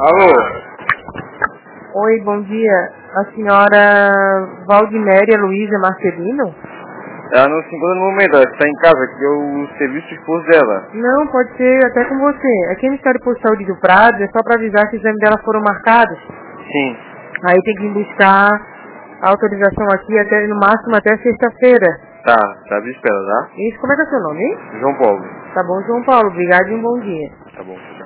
Alô? Oi, bom dia. A senhora Valdinéria Luísa Marcelino? Ela não se encontra no momento, ela está em casa, que é o serviço de esposo dela. Não, pode ser até com você. Aqui no Ministério Postal de Rio Prado, é só para avisar que os exames dela foram marcados. Sim. Aí tem que ir buscar a autorização aqui até, no máximo até sexta-feira. Tá de espera, tá? Isso, como é que é o seu nome, hein? João Paulo. Tá bom, João Paulo. Obrigado e um bom dia. Tá bom.